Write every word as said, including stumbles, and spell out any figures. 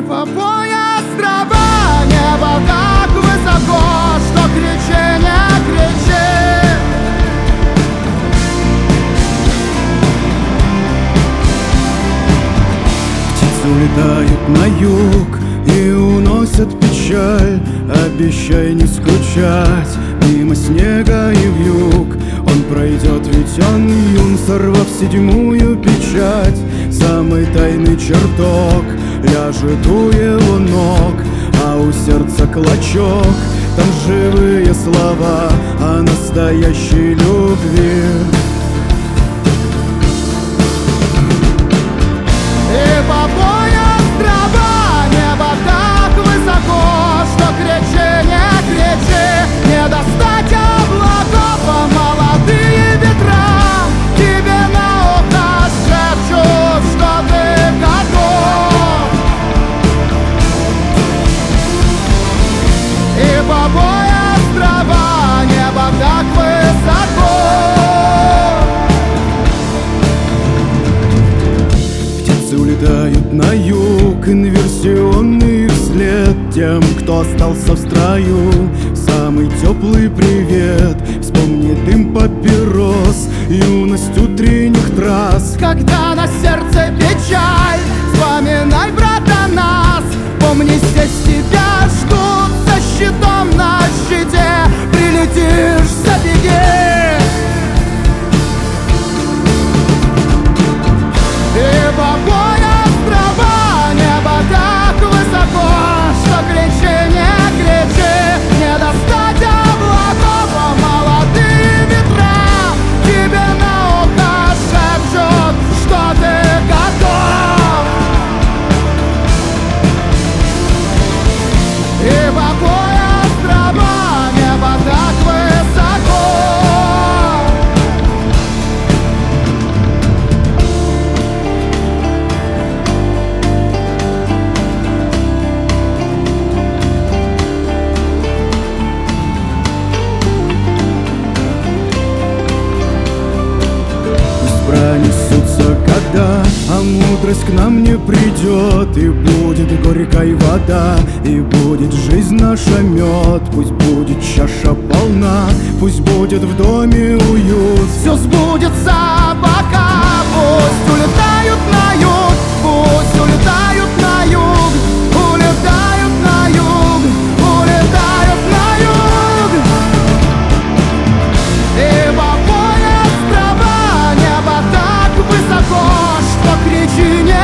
по пояс трава, небо так высоко, что кричи, не кричи. Птицы улетают на юг и уносят печаль. Обещай не скучать мимо снега и вьюг. Он пройдет, ведь он юн, сорвав седьмую печать. Самый тайный чертог ляжет у его ног, а у сердца клочок. Там живые слова о настоящей любви. И по пояс трава, небо так высоко, что кричи, не кричи. Не достать облаков, а молодые ветра тебе на ухо шепчут, что ты готов. И по пояс трава, небо так высоко. Улетают на юг, инверсионный вслед тем, кто остался в строю. Самый теплый привет. Вспомни дым папирос, юность утренних трасс. Когда на сердце печаль, вспоминай, брат, о нас. Помни, здесь тебя ждут за щитом на щите. Прилетишь, забеги. И по пояс трава, небо так высоко, что кричи, не кричи. Не достать облаков, а молодые ветра тебе на ухо шепчут, что ты готов. И по пояс трава, небо так высоко. Пронесутся года, а мудрость к нам не придет. И будет горькой вода, и будет жизнь наша мед. Пусть будет чаша полна, пусть будет в доме уют. Все сбудется пока, пусть улетают на юг, пусть улетают на юг, улетают на юг, улетают на юг. И по пояс трава, небо так высоко, что кричи, не